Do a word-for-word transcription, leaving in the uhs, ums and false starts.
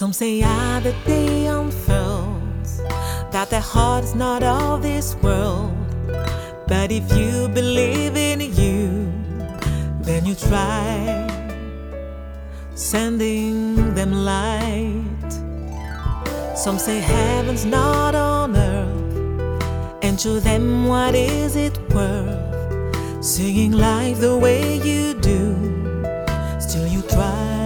Some say other day unfurls that their heart is not of this world. But if you believe in you, then you try sending them light. Some say heaven's not on earth, and to them what is it worth? Singing life the way you do, still you try